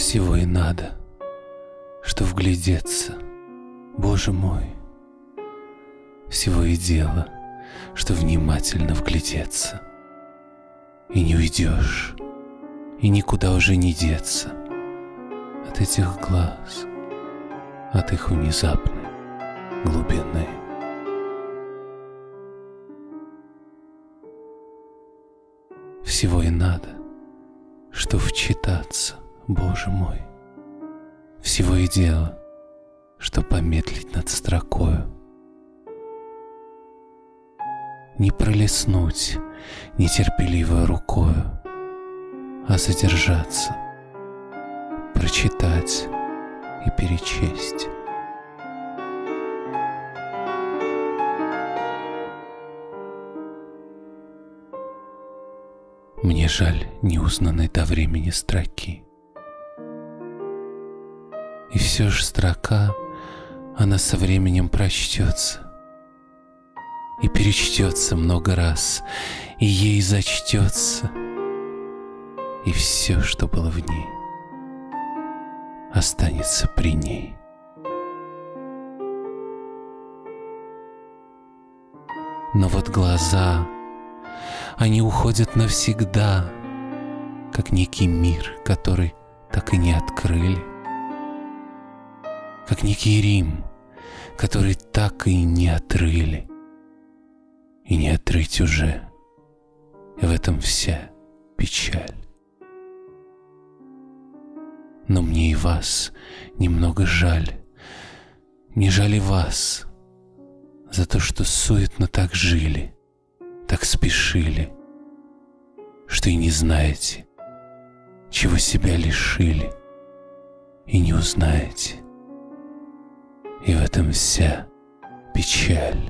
Всего и надо, что вглядеться, Боже мой. Всего и дело, что внимательно вглядеться. И не уйдешь, и никуда уже не деться от этих глаз, от их внезапной глубины. Всего и надо, что вчитаться, Боже мой. Всего и дело, что помедлить над строкою. Не пролистнуть нетерпеливой рукою, а задержаться, прочитать и перечесть. Мне жаль неузнанной до времени строки. И все ж строка, она со временем прочтется и перечтется много раз, и ей зачтется, и все, что было в ней, останется при ней. Но вот глаза, они уходят навсегда, как некий мир, который так и не открыли, как некий Рим, который так и не отрыли, и не отрыть уже, и в этом вся печаль. Но мне и вас немного жаль, не жаль и вас за то, что суетно так жили, так спешили, что и не знаете, чего себя лишили, и не узнаете, и в этом вся печаль.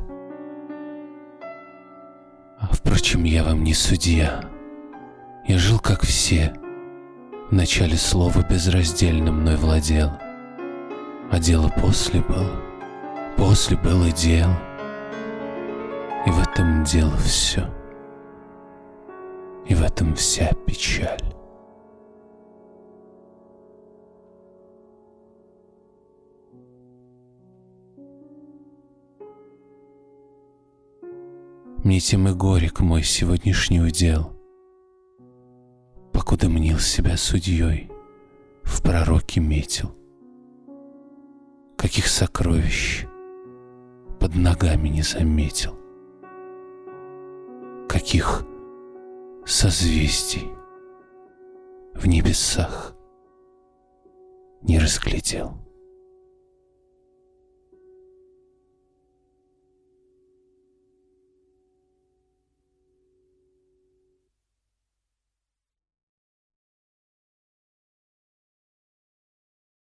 А впрочем, я вам не судья. Я жил, как все. Вначале слово безраздельно мной владело, а дело после было дело. И в этом дело все, и в этом вся печаль. Мне тем и горек мой сегодняшний удел, покуда мнил себя судьей, в пророке метил. Каких сокровищ под ногами не заметил, каких созвездий в небесах не разглядел.